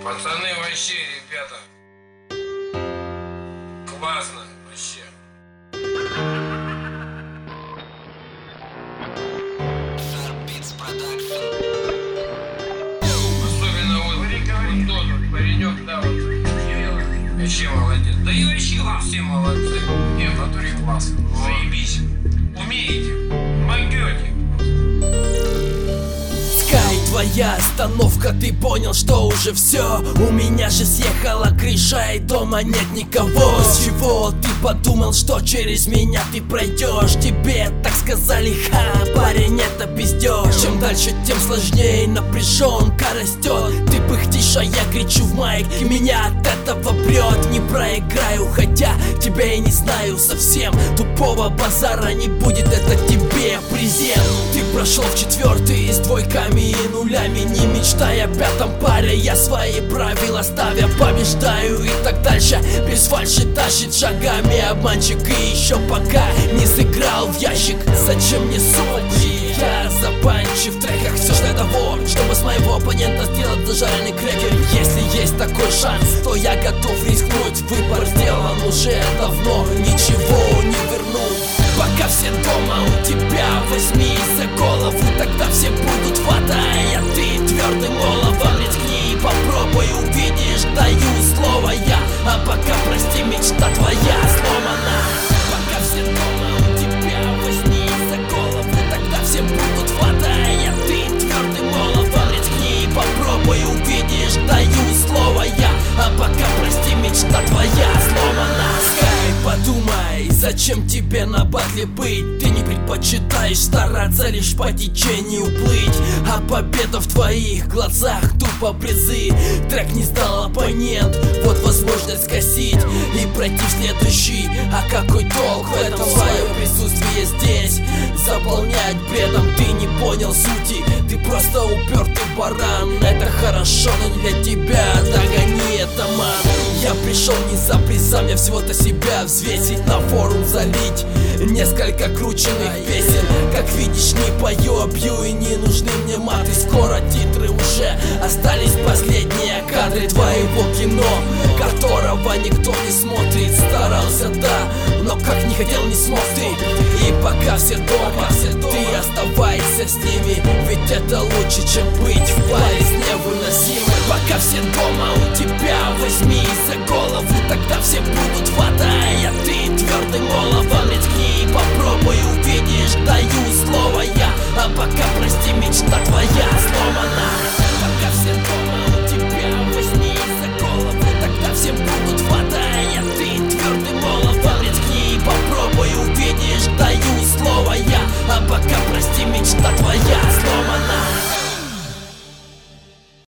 Пацаны, вообще, ребята, классно, вообще. Особенно вот тот паренек, да, вот, Кирилл, вообще молодец. Да и вообще вы все молодцы. Нет, в натуре класс. Заебись. Умеете, могете. Твоя остановка, ты понял, что уже все. У меня же съехала крыша и дома нет никого. С чего ты подумал, что через меня ты пройдешь? Тебе так сказали, ха, парень, это пиздёж. Чем дальше, тем сложнее, напряженка растет. Ты пыхтишь, а я кричу в майк, и меня от этого прет. Не проиграю, хотя тебя я не знаю совсем. Тупого базара не будет, это тебе презент. Ты прошел в 4-й с двойками и нулями, не мечтая о 5-м паре. Я свои правила ставя побеждаю и так дальше. Без фальши тащит шагами обманщик. И еще пока не сыграл в ящик. Зачем мне сотни? Я забанчив в треках все для того, чтобы с моего оппонента сделать зажаренный крекер. Если есть такой шанс, то я готов рискнуть. Выбор сделан уже давно, ничего не вернуть. Пока все дома у тебя, возьми за голову, тогда все будут вода. А ты твердым головом рискни и попробуй, увидишь, даю слово я. А пока, прости, мечта твоя сломана. Пока все дома у тебя, возьми за голову, тогда все будут вода. А ты твердым головом рискни и попробуй, увидишь, даю слово я. А пока, прости, мечта твоя сломана. Подумай, зачем тебе на батле быть? Ты не предпочитаешь стараться лишь по течению плыть. А победа в твоих глазах тупо призы. Трек не сдал оппонент, вот возможность скосить и пройти в следующий. А какой толк в этом? Свое присутствие здесь заполнять бредом. Ты не понял сути, ты просто упертый баран. Это хорошо, но не для тебя, догони это, ман. Я пришел не за призами, а всего-то себя взвесить, на форум залить несколько крученных песен. Как видишь, не пою, а бью, и не нужны мне маты. Скоро титры уже остались, последние кадры твоего кино, которого никто не смотрит. Старался, да, но как не хотел, не смог ты. И пока все дома, ты оставайся с ними, ведь это лучше, чем быть в паре с невыносимым. Пока все дома у тебя, возьми за голову, тогда все будут вода. А ты твердым головом рискни и попробуй, увидишь, даю слово я. А пока, прости, мечта твоя сломана. Пока все дома.